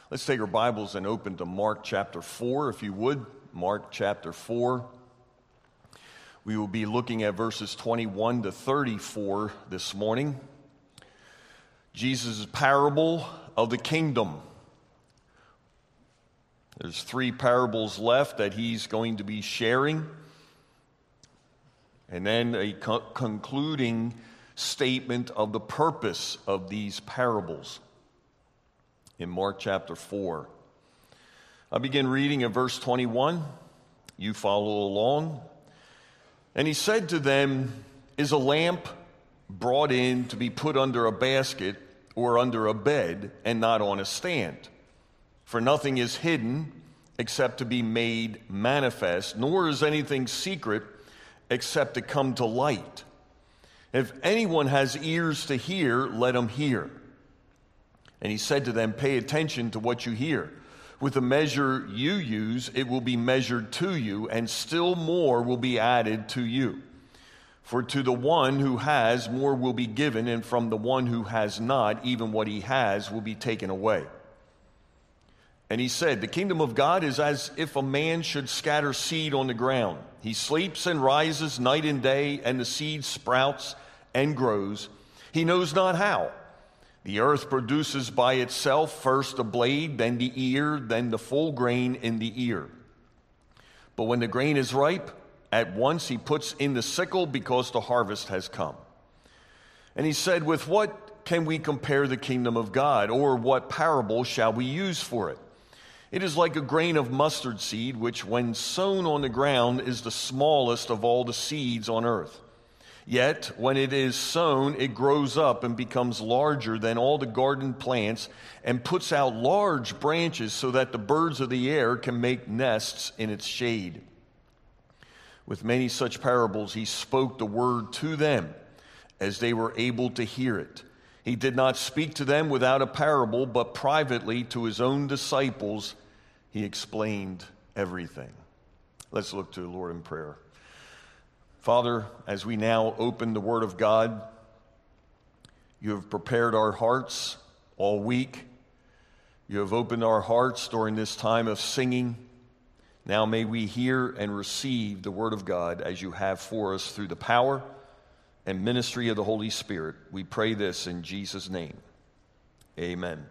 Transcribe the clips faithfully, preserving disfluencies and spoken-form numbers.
Let's take our Bibles and open to Mark chapter four, if you would. Mark chapter four. We will be looking at verses twenty-one to thirty-four this morning. Jesus' parable of the kingdom. There's three parables left that he's going to be sharing. And then a co- concluding statement of the purpose of these parables in Mark chapter four. I begin reading at verse twenty-one. You follow along. And he said to them, "Is a lamp brought in to be put under a basket or under a bed and not on a stand? For nothing is hidden except to be made manifest, nor is anything secret except to come to light. If anyone has ears to hear, let him hear." And he said to them, "Pay attention to what you hear. With the measure you use, it will be measured to you, and still more will be added to you. For to the one who has, more will be given, and from the one who has not, even what he has will be taken away." And he said, "The kingdom of God is as if a man should scatter seed on the ground. He sleeps and rises night and day, and the seed sprouts and grows. He knows not how. The earth produces by itself first the blade, then the ear, then the full grain in the ear. But when the grain is ripe, at once he puts in the sickle, because the harvest has come." And he said, "With what can we compare the kingdom of God? Or what parable shall we use for it? It is like a grain of mustard seed, which when sown on the ground is the smallest of all the seeds on earth. Yet when it is sown, it grows up and becomes larger than all the garden plants and puts out large branches so that the birds of the air can make nests in its shade." With many such parables he spoke the word to them as they were able to hear it. He did not speak to them without a parable, but privately to his own disciples he explained everything. Let's look to the Lord in prayer. Father, as we now open the Word of God, you have prepared our hearts all week. You have opened our hearts during this time of singing. Now may we hear and receive the Word of God as you have for us through the power and ministry of the Holy Spirit. We pray this in Jesus' name. Amen.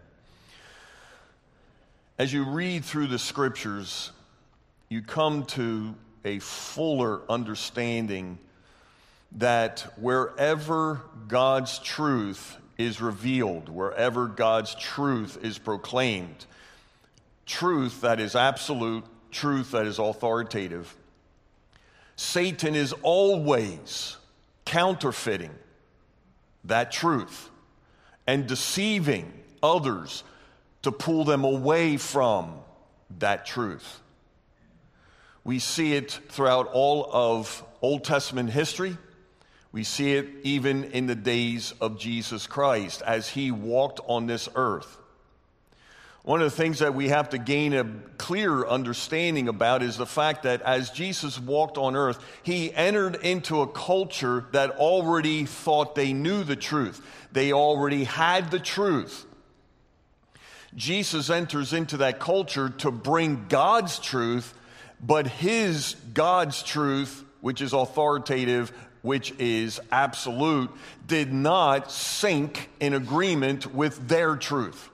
As you read through the Scriptures, you come to a fuller understanding that wherever God's truth is revealed, wherever God's truth is proclaimed, truth that is absolute, truth that is authoritative, Satan is always counterfeiting that truth and deceiving others to pull them away from that truth. We see it throughout all of Old Testament history. We see it even in the days of Jesus Christ as he walked on this earth. One of the things that we have to gain a clear understanding about is the fact that as Jesus walked on earth, he entered into a culture that already thought they knew the truth. They already had the truth. Jesus enters into that culture to bring God's truth, but his God's truth, which is authoritative, which is absolute, did not sync in agreement with their truth.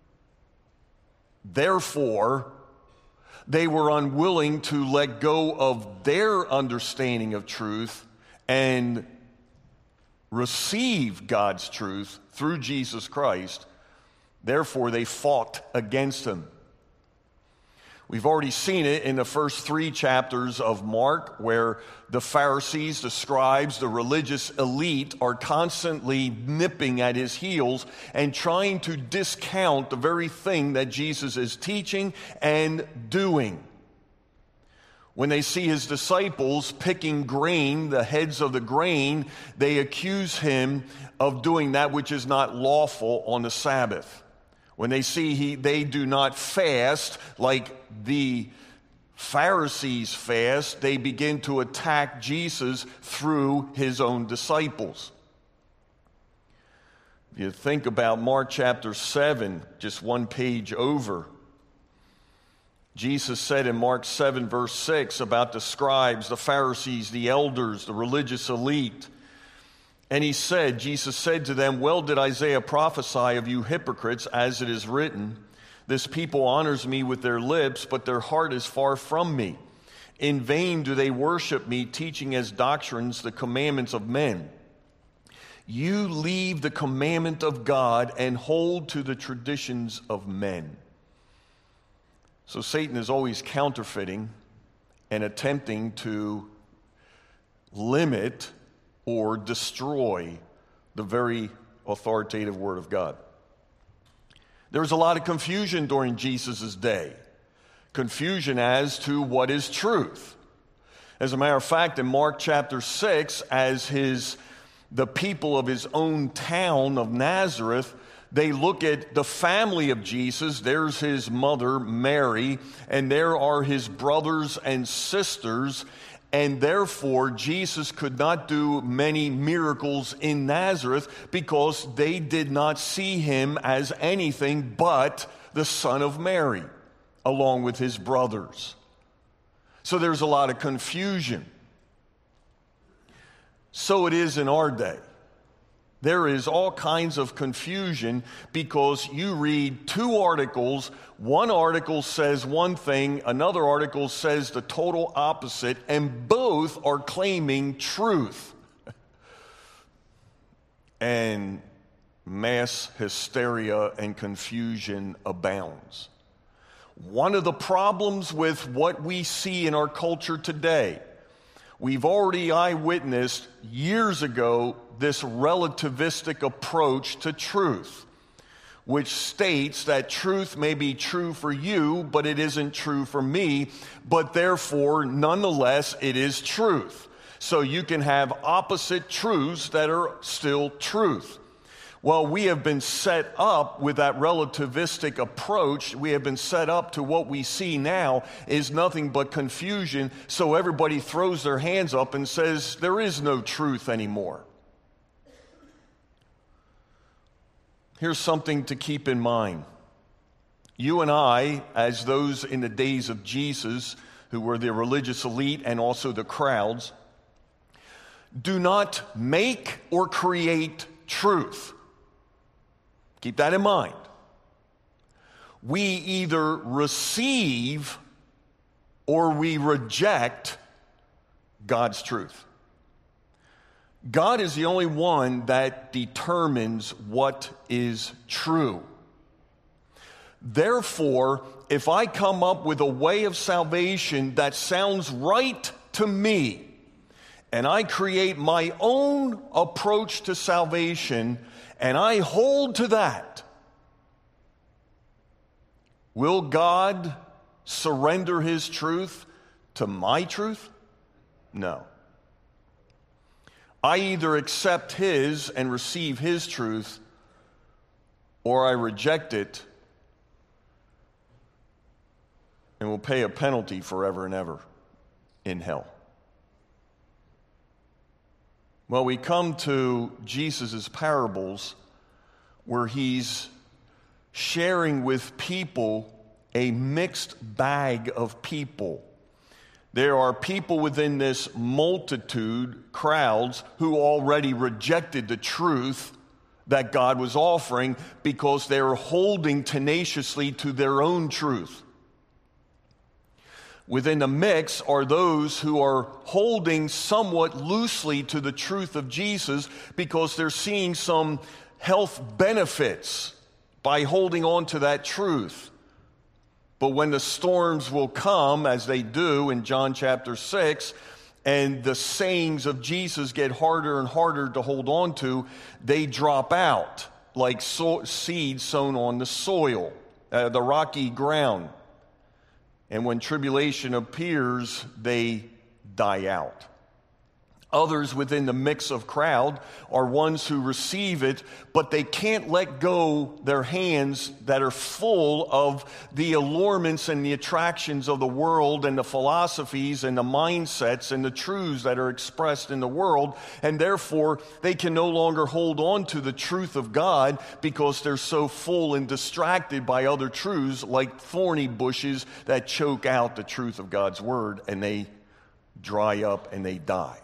Therefore, they were unwilling to let go of their understanding of truth and receive God's truth through Jesus Christ. Therefore, they fought against him. We've already seen it in the first three chapters of Mark, where the Pharisees, the scribes, the religious elite are constantly nipping at his heels and trying to discount the very thing that Jesus is teaching and doing. When they see his disciples picking grain, the heads of the grain, they accuse him of doing that which is not lawful on the Sabbath. When they see he, they do not fast like the Pharisees fast, they begin to attack Jesus through his own disciples. You think about Mark chapter seven, just one page over. Jesus said in Mark seven, verse six, about the scribes, the Pharisees, the elders, the religious elite. And he said, Jesus said to them, well did Isaiah prophesy of you hypocrites, as it is written, this people honors me with their lips, but their heart is far from me. In vain do they worship me, teaching as doctrines the commandments of men. You leave the commandment of God and hold to the traditions of men. So Satan is always counterfeiting and attempting to limit or destroy the very authoritative Word of God. There was a lot of confusion during Jesus' day. Confusion as to what is truth. As a matter of fact, in Mark chapter six, as his the people of his own town of Nazareth, they look at the family of Jesus. There's his mother, Mary, and there are his brothers and sisters. And therefore, Jesus could not do many miracles in Nazareth because they did not see him as anything but the son of Mary, along with his brothers. So there's a lot of confusion. So it is in our day. There is all kinds of confusion because you read two articles. One article says one thing, another article says the total opposite, and both are claiming truth. And mass hysteria and confusion abounds. One of the problems with what we see in our culture today, we've already eyewitnessed years ago this relativistic approach to truth, which states that truth may be true for you, but it isn't true for me, but therefore, nonetheless, it is truth. So you can have opposite truths that are still truth. Well, we have been set up with that relativistic approach. We have been set up to what we see now is nothing but confusion. So everybody throws their hands up and says, there is no truth anymore. Here's something to keep in mind. You and I, as those in the days of Jesus, who were the religious elite and also the crowds, do not make or create truth. Keep that in mind. We either receive or we reject God's truth. God is the only one that determines what is true. Therefore, if I come up with a way of salvation that sounds right to me, and I create my own approach to salvation, and I hold to that, will God surrender his truth to my truth? No. I either accept his and receive his truth, or I reject it and will pay a penalty forever and ever in hell. Well, we come to Jesus' parables where he's sharing with people a mixed bag of people. There are people within this multitude, crowds, who already rejected the truth that God was offering because they were holding tenaciously to their own truth. Within the mix are those who are holding somewhat loosely to the truth of Jesus because they're seeing some health benefits by holding on to that truth. But when the storms will come, as they do in John chapter six, and the sayings of Jesus get harder and harder to hold on to, they drop out like so- seeds sown on the soil, uh, the rocky ground. And when tribulation appears, they die out. Others within the mix of crowd are ones who receive it, but they can't let go their hands that are full of the allurements and the attractions of the world and the philosophies and the mindsets and the truths that are expressed in the world, and therefore they can no longer hold on to the truth of God because they're so full and distracted by other truths like thorny bushes that choke out the truth of God's word, and they dry up and they die.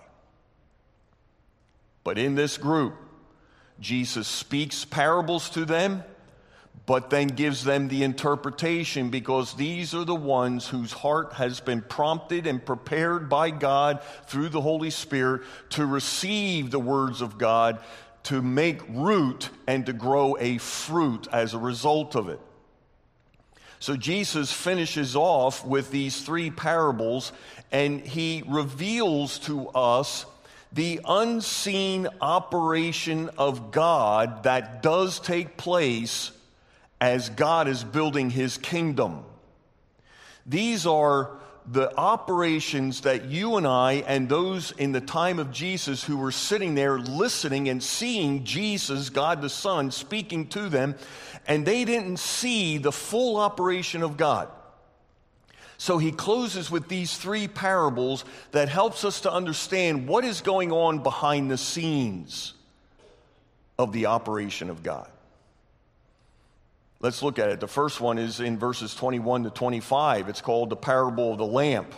But in this group, Jesus speaks parables to them, but then gives them the interpretation, because these are the ones whose heart has been prompted and prepared by God through the Holy Spirit to receive the words of God, to make root and to grow a fruit as a result of it. So Jesus finishes off with these three parables, and he reveals to us the unseen operation of God that does take place as God is building his kingdom. These are the operations that you and I and those in the time of Jesus who were sitting there listening and seeing Jesus, God the Son, speaking to them, and they didn't see the full operation of God. So he closes with these three parables that helps us to understand what is going on behind the scenes of the operation of God. Let's look at it. The first one is in verses twenty-one to twenty-five. It's called the parable of the lamp.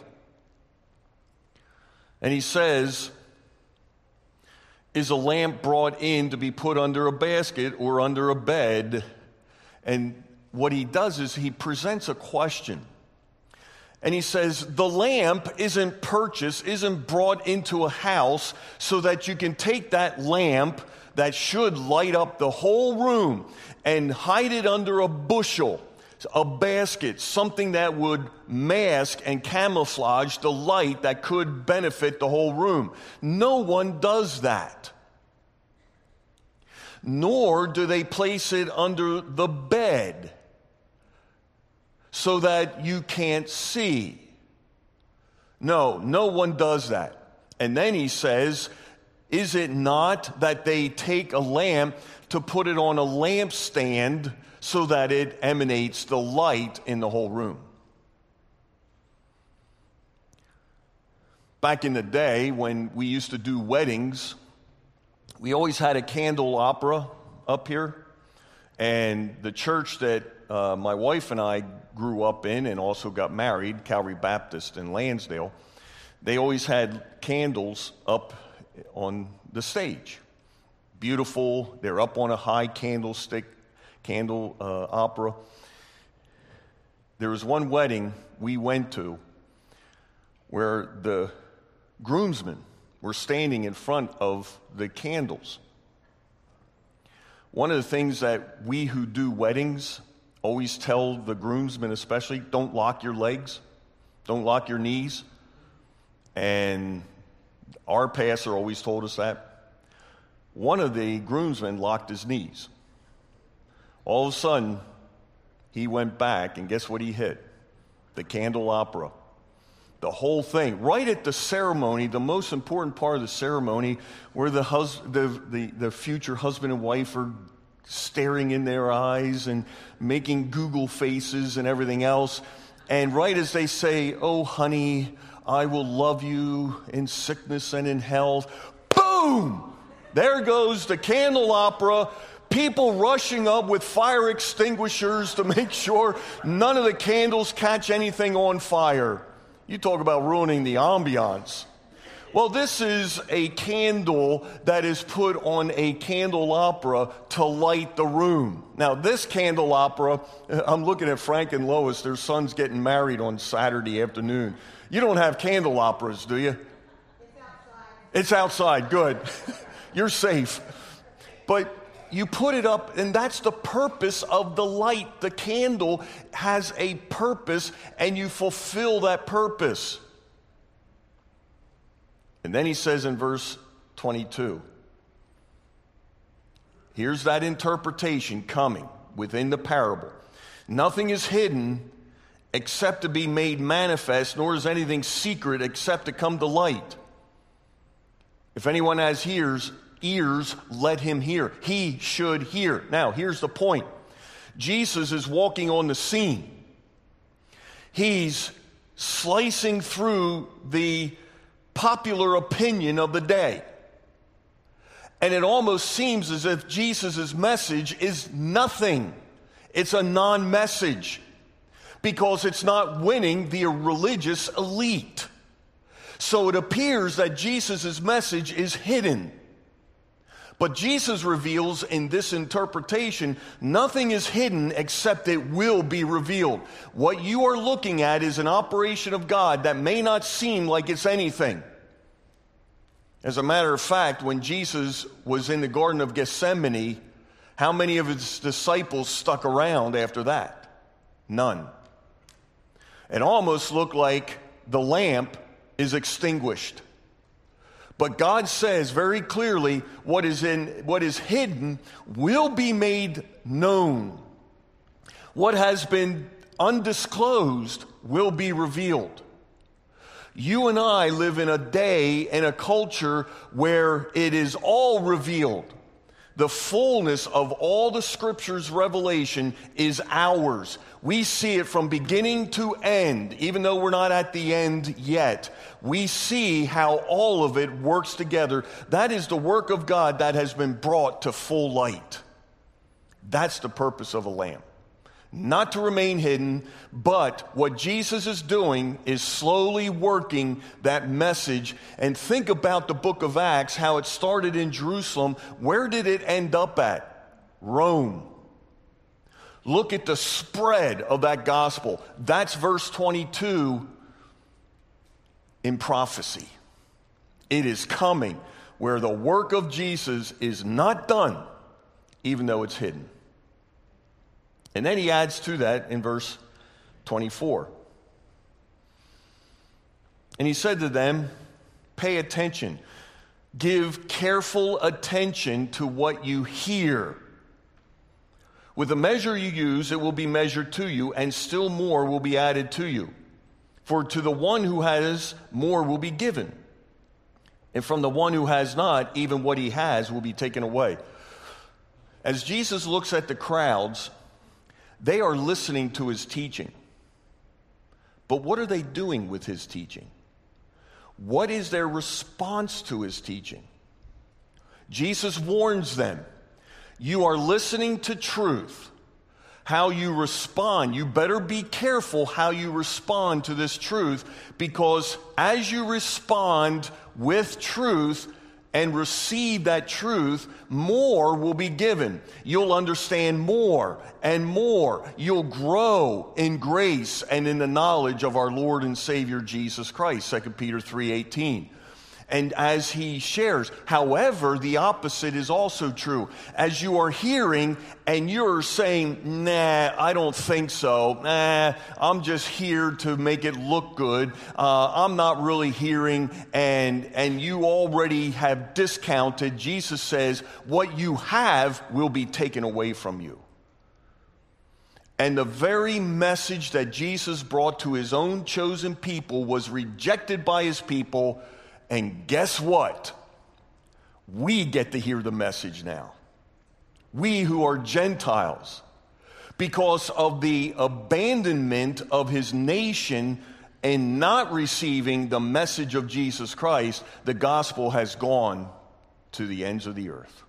And he says, "Is a lamp brought in to be put under a basket or under a bed?" And what he does is he presents a question. And he says, the lamp isn't purchased, isn't brought into a house so that you can take that lamp that should light up the whole room and hide it under a bushel, a basket, something that would mask and camouflage the light that could benefit the whole room. No one does that. Nor do they place it under the bed so that you can't see. No, no one does that. And then he says, is it not that they take a lamp to put it on a lampstand so that it emanates the light in the whole room? Back in the day when we used to do weddings, we always had a candelabra up here. And the church that uh, my wife and I grew up in and also got married, Calvary Baptist in Lansdale, they always had candles up on the stage. Beautiful. They're up on a high candlestick, candle uh, opera. There was one wedding we went to where the groomsmen were standing in front of the candles. One of the things that we who do weddings always tell the groomsmen especially, don't lock your legs, don't lock your knees. And our pastor always told us that. One of the groomsmen locked his knees. All of a sudden, he went back, and guess what he hit? The candelabra. The whole thing. Right at the ceremony, the most important part of the ceremony, where the, hus- the, the, the future husband and wife are staring in their eyes and making Google faces and everything else. And right as they say, "Oh, honey, I will love you in sickness and in health," boom! There goes the candelabra. People rushing up with fire extinguishers to make sure none of the candles catch anything on fire. You talk about ruining the ambiance. Well, this is a candle that is put on a candelabra to light the room. Now, this candelabra, I'm looking at Frank and Lois. Their son's getting married on Saturday afternoon. You don't have candelabras, do you? It's outside. It's outside. Good. You're safe. But you put it up, and that's the purpose of the light. The candle has a purpose, and you fulfill that purpose. And then he says in verse twenty-two, here's that interpretation coming within the parable. Nothing is hidden except to be made manifest, nor is anything secret except to come to light. If anyone has ears, ears, let him hear. He should hear. Now, here's the point. Jesus is walking on the scene. He's slicing through the popular opinion of the day. And it almost seems as if Jesus' message is nothing. It's a non-message because it's not winning the religious elite. So it appears that Jesus' message is hidden. But Jesus reveals in this interpretation, nothing is hidden except it will be revealed. What you are looking at is an operation of God that may not seem like it's anything. As a matter of fact, when Jesus was in the Garden of Gethsemane, how many of his disciples stuck around after that? None. It almost looked like the lamp is extinguished. But God says very clearly what is in what is hidden will be made known. What has been undisclosed will be revealed. You and I live in a day and a culture where it is all revealed. The fullness of all the Scripture's revelation is ours. We see it from beginning to end, even though we're not at the end yet. We see how all of it works together. That is the work of God that has been brought to full light. That's the purpose of a lamp. Not to remain hidden, but what Jesus is doing is slowly working that message. And think about the book of Acts, how it started in Jerusalem. Where did it end up at? Rome. Look at the spread of that gospel. That's verse twenty-two in prophecy. It is coming where the work of Jesus is not done, even though it's hidden. And then he adds to that in verse twenty-four. And he said to them, pay attention. Give careful attention to what you hear. With the measure you use, it will be measured to you, and still more will be added to you. For to the one who has, more will be given. And from the one who has not, even what he has will be taken away. As Jesus looks at the crowds, they are listening to his teaching. But what are they doing with his teaching? What is their response to his teaching? Jesus warns them, you are listening to truth. How you respond, you better be careful how you respond to this truth, because as you respond with truth and receive that truth, more will be given. You'll understand more and more. You'll grow in grace and in the knowledge of our Lord and Savior Jesus Christ, Second Peter three eighteen. And as he shares, however, the opposite is also true. As you are hearing and you're saying, nah, I don't think so. Nah, I'm just here to make it look good. Uh, I'm not really hearing, and, and you already have discounted. Jesus says, what you have will be taken away from you. And the very message that Jesus brought to his own chosen people was rejected by his people. And guess what? We get to hear the message now. We who are Gentiles. Because of the abandonment of his nation and not receiving the message of Jesus Christ, the gospel has gone to the ends of the earth.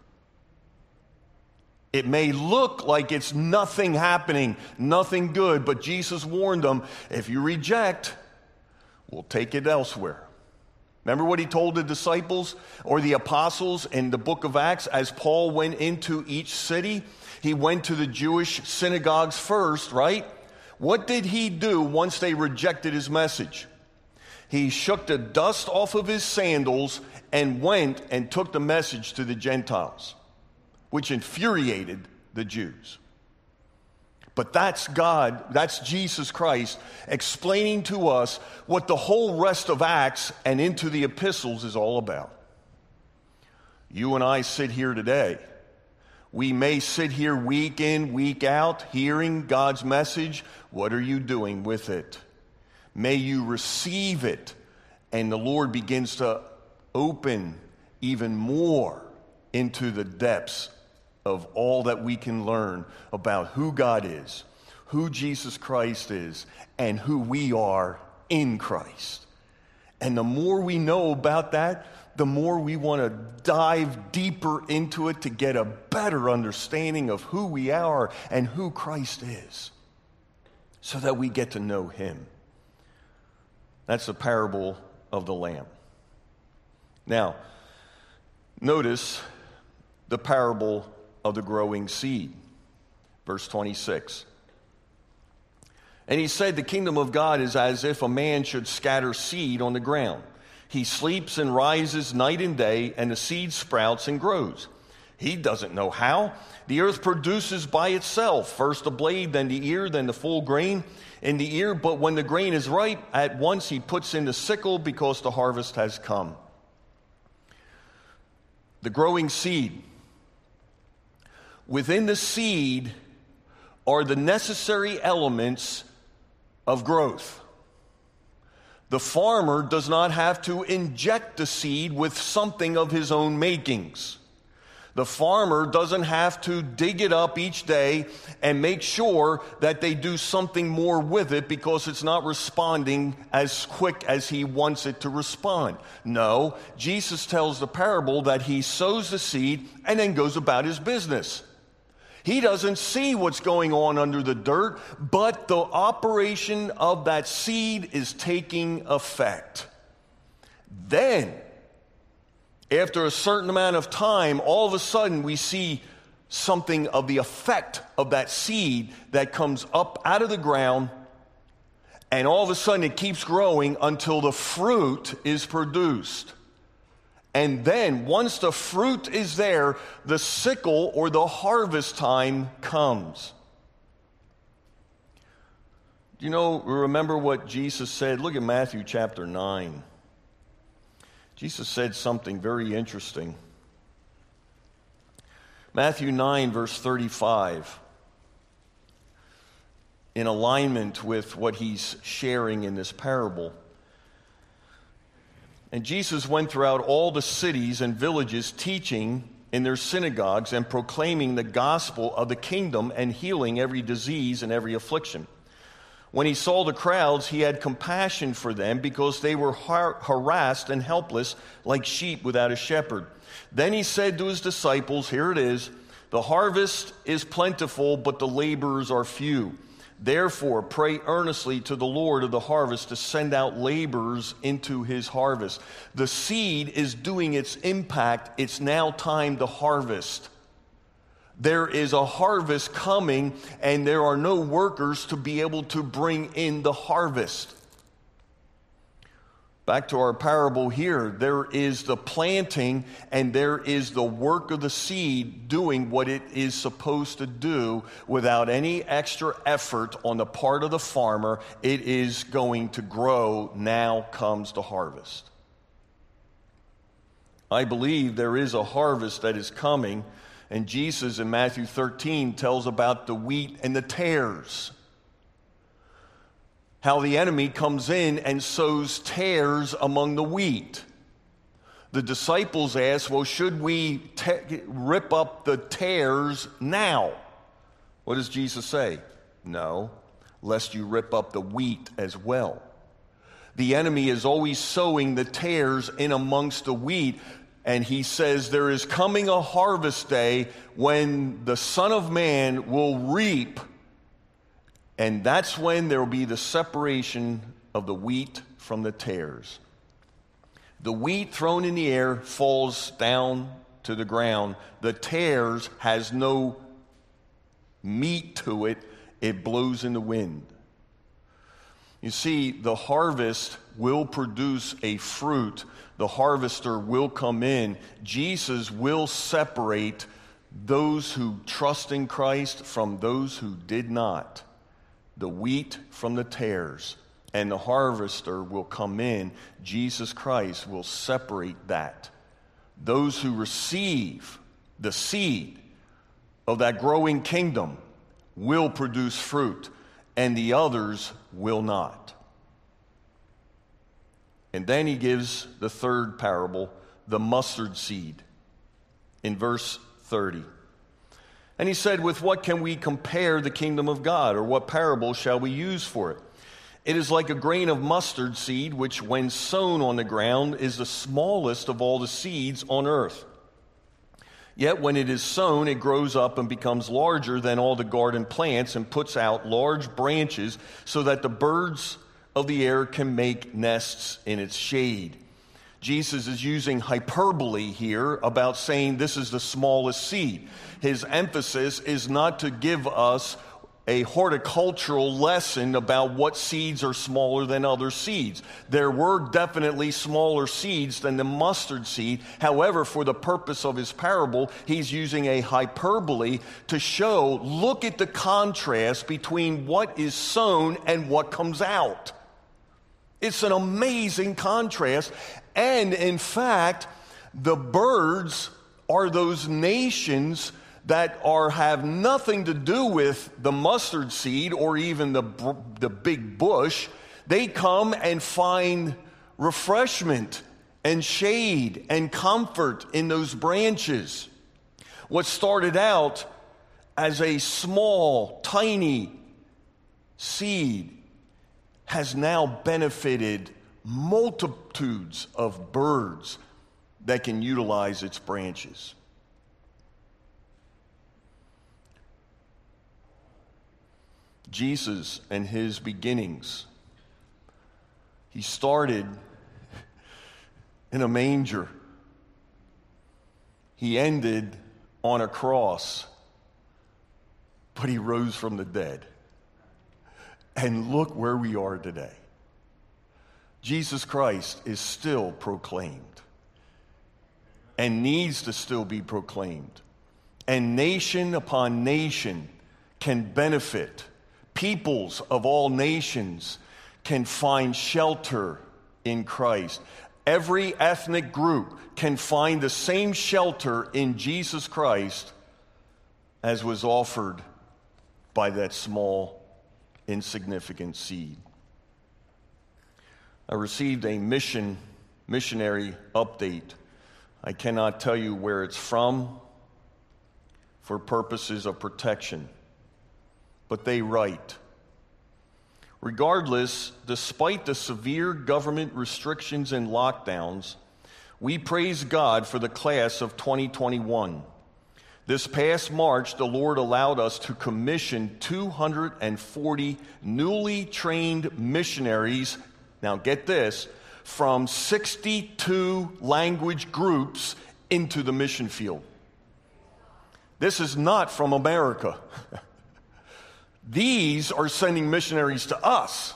It may look like it's nothing happening, nothing good, but Jesus warned them, if you reject, we'll take it elsewhere. Remember what he told the disciples or the apostles in the book of Acts as Paul went into each city? He went to the Jewish synagogues first, right? What did he do once they rejected his message? He shook the dust off of his sandals and went and took the message to the Gentiles, which infuriated the Jews. But that's God, that's Jesus Christ explaining to us what the whole rest of Acts and into the epistles is all about. You and I sit here today. We may sit here week in, week out, hearing God's message. What are you doing with it? May you receive it, and the Lord begins to open even more into the depths of all that we can learn about who God is, who Jesus Christ is, and who we are in Christ. And the more we know about that, the more we want to dive deeper into it to get a better understanding of who we are and who Christ is, so that we get to know him. That's the parable of the lamb. Now, notice the parable of the growing seed. Verse twenty-six. And he said, the kingdom of God is as if a man should scatter seed on the ground. He sleeps and rises night and day, and the seed sprouts and grows. He doesn't know how. The earth produces by itself, first the blade, then the ear, then the full grain in the ear. But when the grain is ripe, at once he puts in the sickle, because the harvest has come. The growing seed. Within the seed are the necessary elements of growth. The farmer does not have to inject the seed with something of his own makings. The farmer doesn't have to dig it up each day and make sure that they do something more with it because it's not responding as quick as he wants it to respond. No, Jesus tells the parable that he sows the seed and then goes about his business. He doesn't see what's going on under the dirt, but the operation of that seed is taking effect. Then, after a certain amount of time, all of a sudden we see something of the effect of that seed that comes up out of the ground, and all of a sudden it keeps growing until the fruit is produced. And then, once the fruit is there, the sickle or the harvest time comes. Do you know, remember what Jesus said? Look at Matthew chapter nine. Jesus said something very interesting. Matthew nine, verse thirty-five. In alignment with what he's sharing in this parable. And Jesus went throughout all the cities and villages, teaching in their synagogues and proclaiming the gospel of the kingdom and healing every disease and every affliction. When he saw the crowds, he had compassion for them because they were har- harassed and helpless like sheep without a shepherd. Then he said to his disciples, here it is, the harvest is plentiful, but the laborers are few. Therefore, pray earnestly to the Lord of the harvest to send out laborers into his harvest. The seed is doing its impact. It's now time to harvest. There is a harvest coming, and there are no workers to be able to bring in the harvest. Back to our parable here, there is the planting and there is the work of the seed doing what it is supposed to do without any extra effort on the part of the farmer. It is going to grow. Now comes the harvest. I believe there is a harvest that is coming, and Jesus in Matthew thirteen tells about the wheat and the tares. How the enemy comes in and sows tares among the wheat. The disciples ask, well, should we te- rip up the tares now? What does Jesus say? No, lest you rip up the wheat as well. The enemy is always sowing the tares in amongst the wheat, and he says there is coming a harvest day when the Son of Man will reap. And that's when there will be the separation of the wheat from the tares. The wheat thrown in the air falls down to the ground. The tares has no meat to it. It blows in the wind. You see, the harvest will produce a fruit. The harvester will come in. Jesus will separate those who trust in Christ from those who did not. The wheat from the tares, and the harvester will come in. Jesus Christ will separate that. Those who receive the seed of that growing kingdom will produce fruit, and the others will not. And then he gives the third parable, the mustard seed, in verse thirty. And he said, with what can we compare the kingdom of God, or what parable shall we use for it? It is like a grain of mustard seed, which when sown on the ground is the smallest of all the seeds on earth. Yet when it is sown, it grows up and becomes larger than all the garden plants and puts out large branches so that the birds of the air can make nests in its shade. Jesus is using hyperbole here about saying this is the smallest seed. His emphasis is not to give us a horticultural lesson about what seeds are smaller than other seeds. There were definitely smaller seeds than the mustard seed. However, for the purpose of his parable, he's using a hyperbole to show, look at the contrast between what is sown and what comes out. It's an amazing contrast. And in fact, the birds are those nations that are have nothing to do with the mustard seed or even the, the big bush. They come and find refreshment and shade and comfort in those branches. What started out as a small, tiny seed has now benefited multitudes of birds that can utilize its branches. Jesus and his beginnings, he started in a manger. He ended on a cross, but he rose from the dead. And look where we are today. Jesus Christ is still proclaimed and needs to still be proclaimed. And nation upon nation can benefit. Peoples of all nations can find shelter in Christ. Every ethnic group can find the same shelter in Jesus Christ as was offered by that small, insignificant seed. I received a mission missionary update. I cannot tell you where it's from for purposes of protection. But they write, regardless, despite the severe government restrictions and lockdowns, we praise God for the class of twenty twenty-one. This past March, the Lord allowed us to commission two hundred forty newly trained missionaries, now get this, from sixty-two language groups into the mission field. This is not from America. These are sending missionaries to us.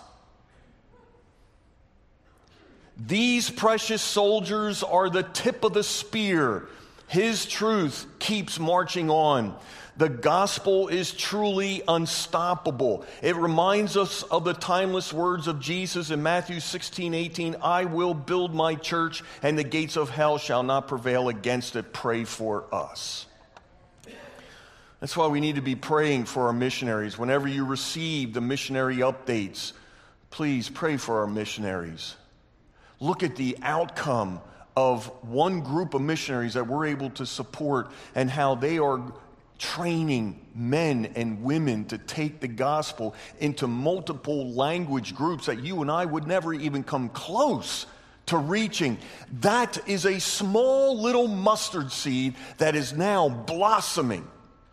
These precious soldiers are the tip of the spear. His truth keeps marching on. The gospel is truly unstoppable. It reminds us of the timeless words of Jesus in Matthew sixteen eighteen, I will build my church, and the gates of hell shall not prevail against it. Pray for us. That's why we need to be praying for our missionaries. Whenever you receive the missionary updates, please pray for our missionaries. Look at the outcome of one group of missionaries that we're able to support and how they are training men and women to take the gospel into multiple language groups that you and I would never even come close to reaching. That is a small little mustard seed that is now blossoming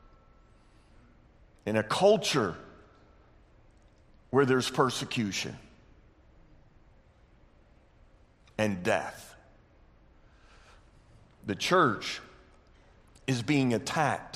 in a culture where there's persecution and death. The church is being attacked,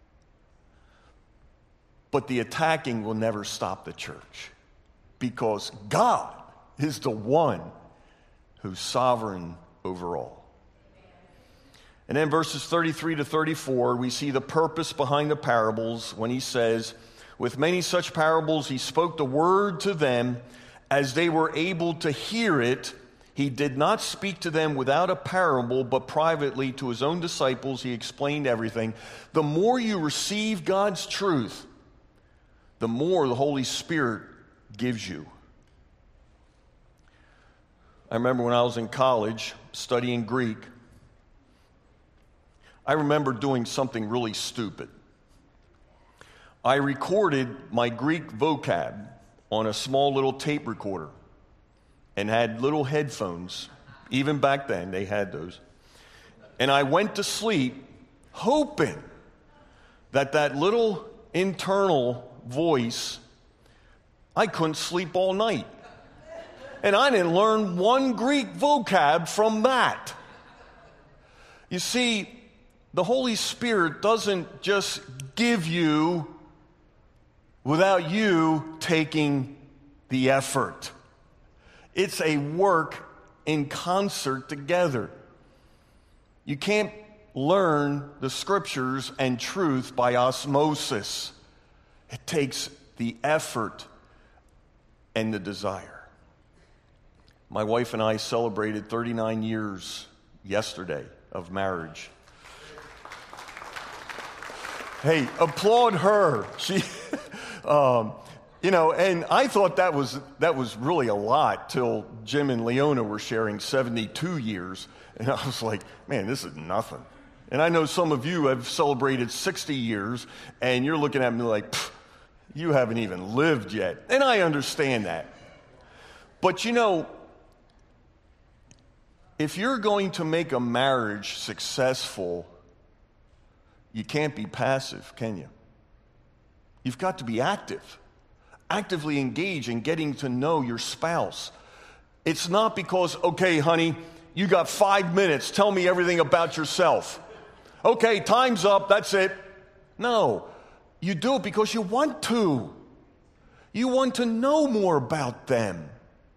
but the attacking will never stop the church because God is the one who's sovereign over all. And then verses thirty-three to thirty-four, we see the purpose behind the parables when he says, with many such parables he spoke the word to them as they were able to hear it. He did not speak to them without a parable, but privately to his own disciples he explained everything. The more you receive God's truth, the more the Holy Spirit gives you. I remember when I was in college studying Greek, I remember doing something really stupid. I recorded my Greek vocab on a small little tape recorder and had little headphones. Even back then, they had those. And I went to sleep hoping that that little internal voice, I couldn't sleep all night. And I didn't learn one Greek vocab from that. You see, the Holy Spirit doesn't just give you without you taking the effort. It's a work in concert together. You can't learn the scriptures and truth by osmosis. It takes the effort and the desire. My wife and I celebrated thirty-nine years yesterday of marriage. Hey, applaud her. She, um, you know, and I thought that was that was really a lot till Jim and Leona were sharing seventy-two years, and I was like, man, this is nothing. And I know some of you have celebrated sixty years, and you're looking at me like, you haven't even lived yet. And I understand that. But you know, if you're going to make a marriage successful, you can't be passive, can you? You've got to be active. Actively engage in getting to know your spouse. It's not because, okay, honey, you got five minutes. Tell me everything about yourself. Okay, time's up. That's it. No, you do it because you want to. You want to know more about them.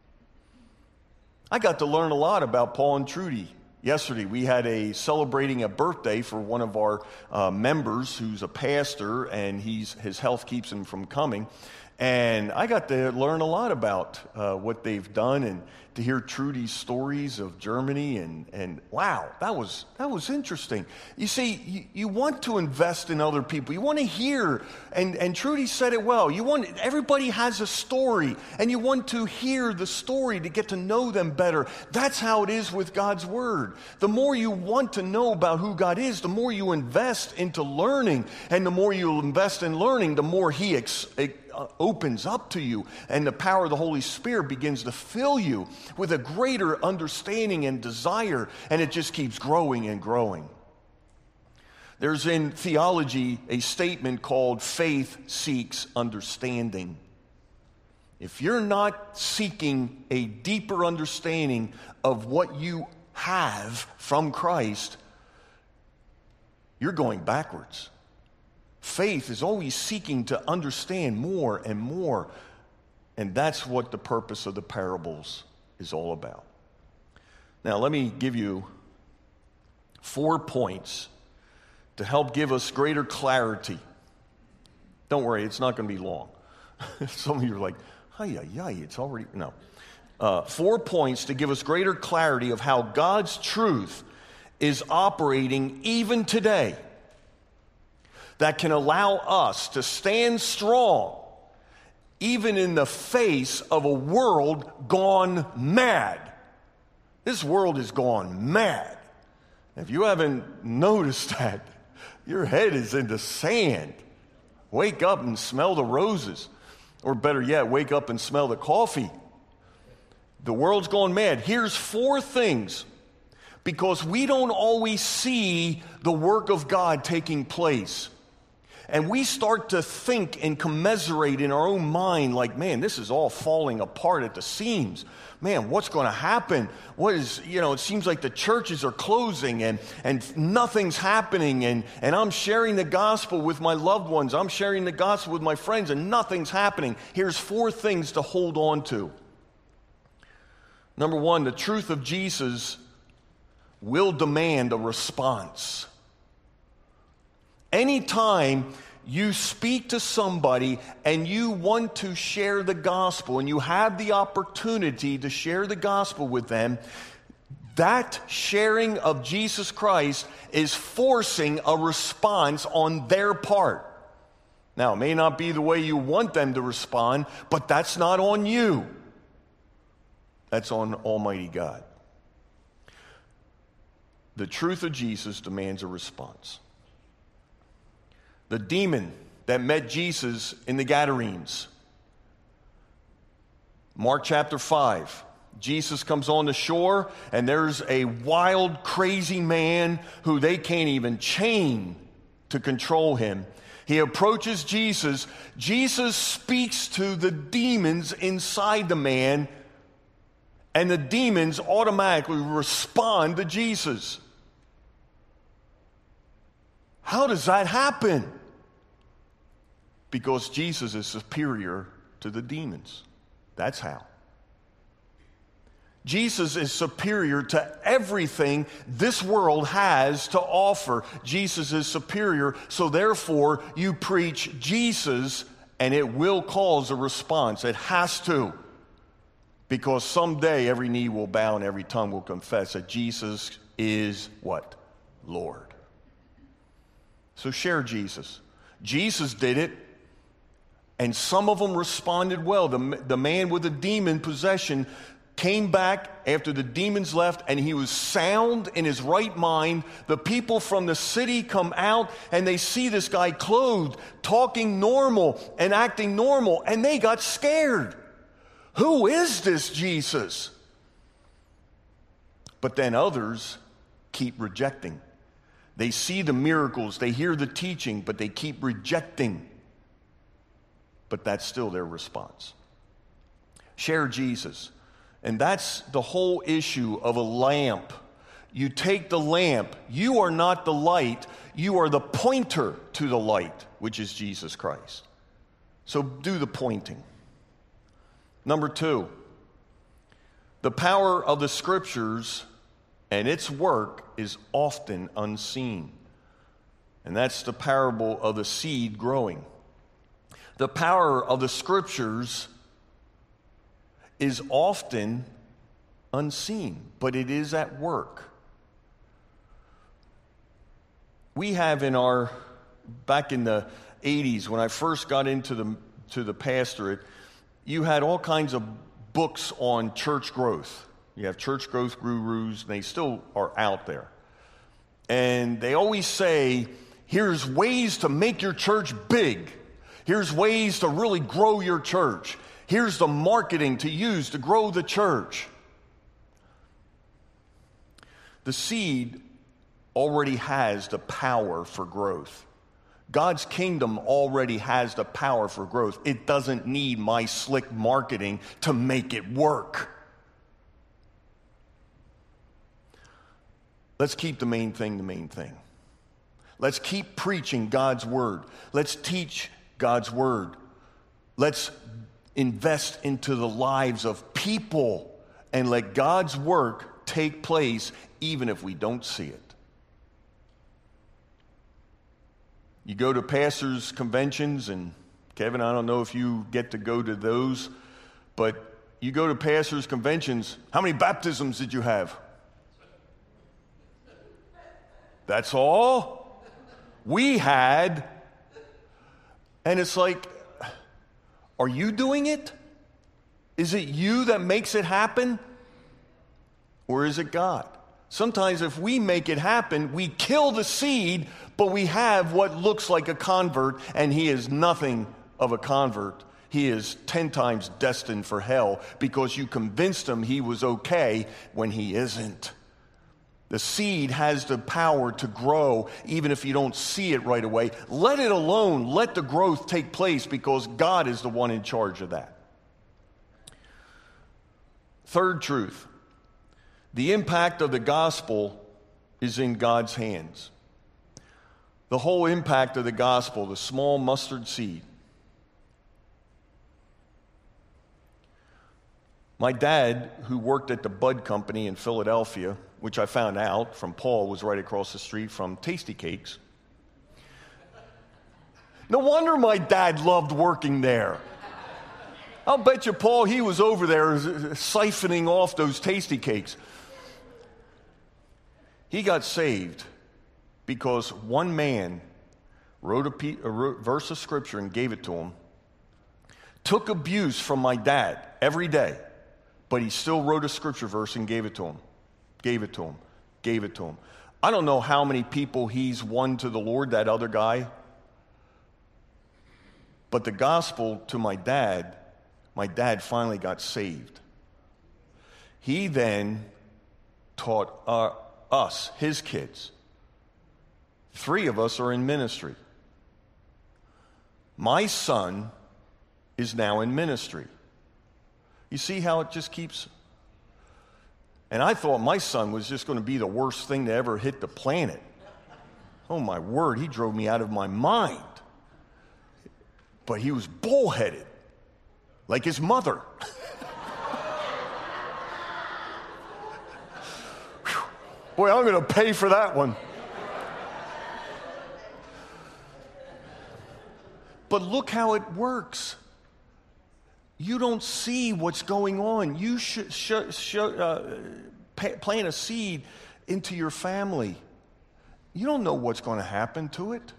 I got to learn a lot about Paul and Trudy. Yesterday, we had a celebrating a birthday for one of our uh, members who's a pastor, and he's his health keeps him from coming. And I got to learn a lot about uh, what they've done, and to hear Trudy's stories of Germany, and, and wow, that was that was interesting. You see, you, you want to invest in other people. You want to hear, and, and Trudy said it well. You want everybody has a story, and you want to hear the story to get to know them better. That's how it is with God's Word. The more you want to know about who God is, the more you invest into learning, and the more you invest in learning, the more He ex- opens up to you, and the power of the Holy Spirit begins to fill you with a greater understanding and desire, and it just keeps growing and growing. There's in theology a statement called faith seeks understanding. If you're not seeking a deeper understanding of what you have from Christ, you're going backwards. Faith is always seeking to understand more and more, and that's what the purpose of the parables is all about. Now, let me give you four points to help give us greater clarity. Don't worry, it's not going to be long. Some of you are like, ay, ay, ay, it's already, no. Uh, four points to give us greater clarity of how God's truth is operating even today, that can allow us to stand strong even in the face of a world gone mad. This world is gone mad. If you haven't noticed that, your head is in the sand. Wake up and smell the roses. Or better yet, wake up and smell the coffee. The world's gone mad. Here's four things, because we don't always see the work of God taking place. And we start to think and commiserate in our own mind like, man, this is all falling apart at the seams. Man, what's going to happen? What is, you know, it seems like the churches are closing and, and nothing's happening. And, and I'm sharing the gospel with my loved ones. I'm sharing the gospel with my friends and nothing's happening. Here's four things to hold on to. Number one, the truth of Jesus will demand a response. Anytime you speak to somebody and you want to share the gospel and you have the opportunity to share the gospel with them, that sharing of Jesus Christ is forcing a response on their part. Now, it may not be the way you want them to respond, but that's not on you. That's on Almighty God. the truth of Jesus demands a response. The demon that met Jesus in the Gadarenes. Mark chapter five. Jesus comes on the shore, and there's a wild, crazy man who they can't even chain to control him. He approaches Jesus. Jesus speaks to the demons inside the man, and the demons automatically respond to Jesus. How does that happen? Because Jesus is superior to the demons. That's how. Jesus is superior to everything this world has to offer. Jesus is superior, so therefore you preach Jesus and it will cause a response. It has to. Because someday every knee will bow and every tongue will confess that Jesus is what? Lord. So share Jesus. Jesus did it, and some of them responded well. The, the man with the demon possession came back after the demons left, and he was sound in his right mind. The people from the city come out, and they see this guy clothed, talking normal and acting normal, and they got scared. Who is this Jesus? But then others keep rejecting. They see the miracles, they hear the teaching, but they keep rejecting. But that's still their response. Share Jesus. And that's the whole issue of a lamp. You take the lamp. You are not the light. You are the pointer to the light, which is Jesus Christ. So do the pointing. Number two, the power of the Scriptures and its work is often unseen. And that's the parable of the seed growing. The power of the Scriptures is often unseen, but it is at work. We have in our, back in the eighties, when I first got into the, to the pastorate, you had all kinds of books on church growth. You have church growth gurus, and they still are out there. And they always say, here's ways to make your church big. Here's ways to really grow your church. Here's the marketing to use to grow the church. The seed already has the power for growth. God's kingdom already has the power for growth. It doesn't need my slick marketing to make it work. Let's keep the main thing the main thing. Let's keep preaching God's word. Let's teach God's word. Let's invest into the lives of people and let God's work take place even if we don't see it. You go to pastors' conventions, and Kevin, I don't know if you get to go to those, but you go to pastors' conventions, how many baptisms did you have? That's all? We had. And it's like, are you doing it? Is it you that makes it happen? Or is it God? Sometimes if we make it happen, we kill the seed, but we have what looks like a convert, and he is nothing of a convert. He is ten times destined for hell because you convinced him he was okay when he isn't. The seed has the power to grow even if you don't see it right away. Let it alone. Let the growth take place because God is the one in charge of that. Third truth. The impact of the gospel is in God's hands. The whole impact of the gospel, the small mustard seed. My dad, who worked at the Bud Company in Philadelphia, which I found out from Paul was right across the street from Tasty Cakes. No wonder my dad loved working there. I'll bet you, Paul, he was over there siphoning off those Tasty Cakes. He got saved because one man wrote a, pe- a verse of Scripture and gave it to him, took abuse from my dad every day, but he still wrote a Scripture verse and gave it to him. Gave it to him. Gave it to him. I don't know how many people he's won to the Lord, that other guy. But the gospel to my dad, my dad finally got saved. He then taught uh, us, his kids. Three of us are in ministry. My son is now in ministry. You see how it just keeps... And I thought my son was just going to be the worst thing to ever hit the planet. Oh, my word, he drove me out of my mind. But he was bullheaded, like his mother. Boy, I'm going to pay for that one. But look how it works. You don't see what's going on. You should sh- sh- uh, plant a seed into your family. You don't know what's going to happen to it.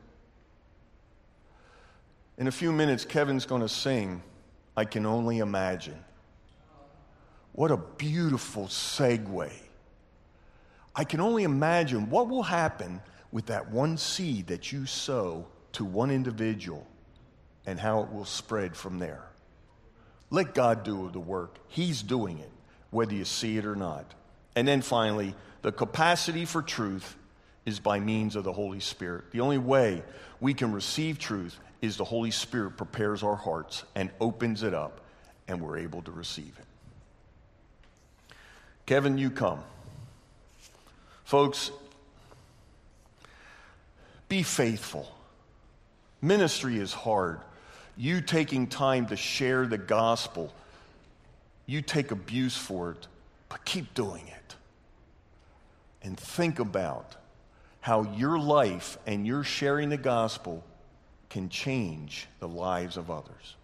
In a few minutes, Kevin's going to sing, I Can Only Imagine. What a beautiful segue. I can only imagine what will happen with that one seed that you sow to one individual and how it will spread from there. Let God do the work. He's doing it, whether you see it or not. And then finally, the capacity for truth is by means of the Holy Spirit. The only way we can receive truth is the Holy Spirit prepares our hearts and opens it up, and we're able to receive it. Kevin, you come. Folks, be faithful. Ministry is hard. You taking time to share the gospel, you take abuse for it, but keep doing it. And think about how your life and your sharing the gospel can change the lives of others.